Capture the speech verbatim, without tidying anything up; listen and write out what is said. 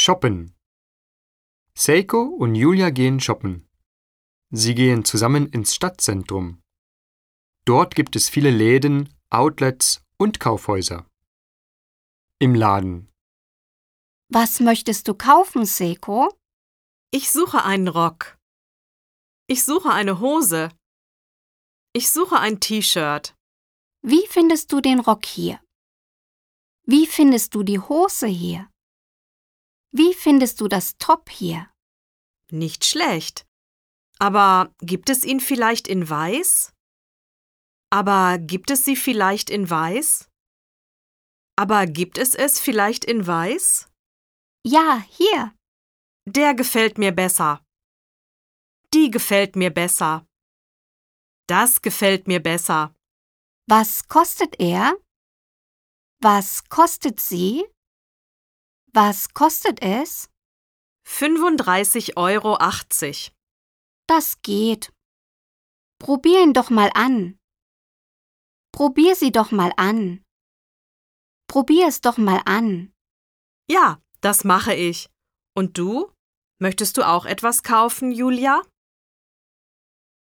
Shoppen. Seiko und Julia gehen shoppen. Sie gehen zusammen ins Stadtzentrum. Dort gibt es viele Läden, Outlets und Kaufhäuser. Im Laden. Was möchtest du kaufen, Seiko? Ich suche einen Rock. Ich suche eine Hose. Ich suche ein T-Shirt. Wie findest du den Rock hier? Wie findest du die Hose hier? Wie findest du das Top hier? Nicht schlecht. Aber gibt es ihn vielleicht in weiß? Aber gibt es sie vielleicht in weiß? Aber gibt es es vielleicht in weiß? Ja, hier. Der gefällt mir besser. Die gefällt mir besser. Das gefällt mir besser. Was kostet er? Was kostet sie? Was kostet es? fünfunddreißig Euro achtzig. Das geht. Probier ihn doch mal an. Probier sie doch mal an. Probier es doch mal an. Ja, das mache ich. Und du? Möchtest du auch etwas kaufen, Julia?